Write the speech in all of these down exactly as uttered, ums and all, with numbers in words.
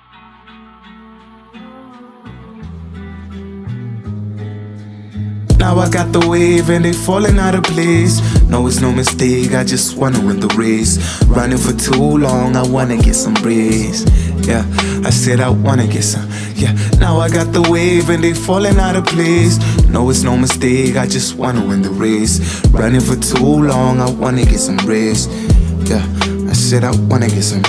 Now I got the wave and they falling out of place. No, it's no mistake, I just wanna win the race. Running for too long, I wanna get some breeze. Yeah, I said I wanna get some. Yeah, now I got the wave and they falling out of place. No, it's no mistake, I just wanna win the race. Running for too long, I wanna get some breeze. Yeah, I said I wanna get some.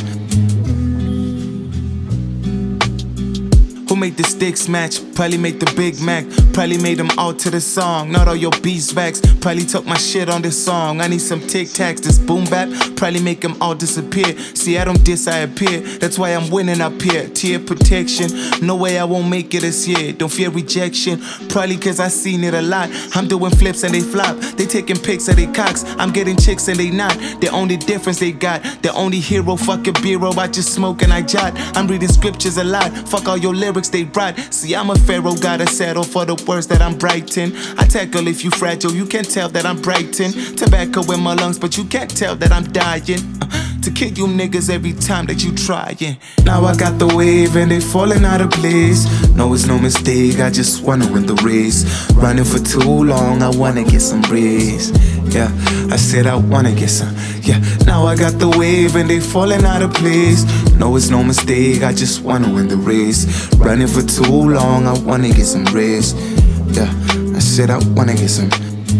Who made the sticks match? Probably made the Big Mac. Probably made them all to the song. Not all your beeswax. Probably took my shit on this song. I need some tic tacs. This boom bap probably make them all disappear. See, I don't diss, I appear. That's why I'm winning up here. Tear protection. No way I won't make it this year. Don't fear rejection. Probably cause I seen it a lot. I'm doing flips and they flop. They taking pics of they cocks. I'm getting chicks and they not. The only difference they got. The only hero fucking bureau. I just smoke and I jot. I'm reading scriptures a lot. Fuck all your lyrics they brought. See, I'm a pharaoh, gotta settle for the words that I'm brighten. I tackle if you fragile, you can't tell that I'm brighten. Tobacco in my lungs, but you can't tell that I'm dying. Uh, to kill you niggas every time that you trying. Now I got the wave and they falling out of place. No, it's no mistake, I just wanna win the race. Running for too long, I wanna get some breeze. Yeah, I said I wanna get some. Yeah, now I got the wave and they falling out of place. No, it's no mistake, I just wanna win the race. Running for too long, I wanna get some breeze. Yeah, I said I wanna get some.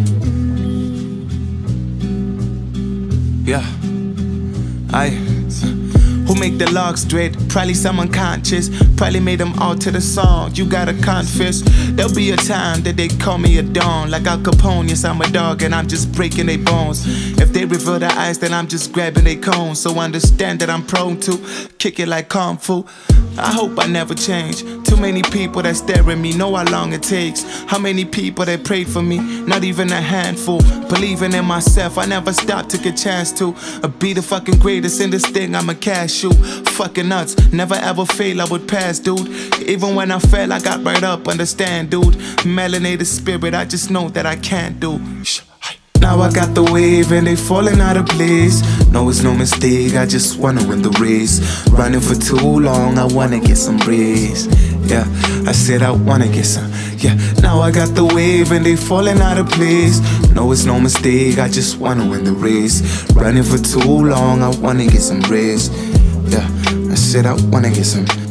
Yeah, I. Who make the logs dread? Probably some unconscious. Probably made them all to the song. You gotta confess. There'll be a time that they call me a dawn. Like Al Capone, yes, I'm a dog and I'm just breaking their bones. If they reveal their eyes, then I'm just grabbing their cones. So understand that I'm prone to kick it like Kung Fu. I hope I never change. Too many people that stare at me know how long it takes. How many people that prayed for me? Not even a handful. Believing in myself, I never stopped, took a chance to uh, be the fucking greatest in this thing, I'm a cashew. Fucking nuts, never ever fail, I would pass, dude. Even when I fell, I got right up, understand, dude. Melanated spirit, I just know that I can't do. Shh. Now I got the wave and they falling out of place. No, it's no mistake, I just wanna win the race. Running for too long, I wanna get some breeze. Yeah, I said I wanna get some. Yeah, now I got the wave and they falling out of place. No, it's no mistake, I just wanna win the race. Running for too long, I wanna get some breeze. Yeah, I said I wanna get some.